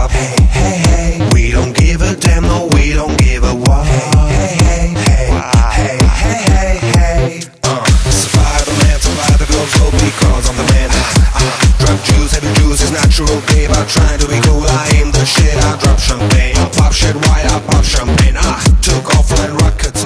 up. Hey, hey, hey, we don't give a damn, no, we don't give a what. Hey, hey, hey, hey, hey, hey, hey, survive the man, survive the glow, because I'm the man. Drug juice, heavy juice is natural, babe. I'm trying to be cool, I aim the shit, I drop champagne. I pop shit white, I pop champagne. I took off flying rocket.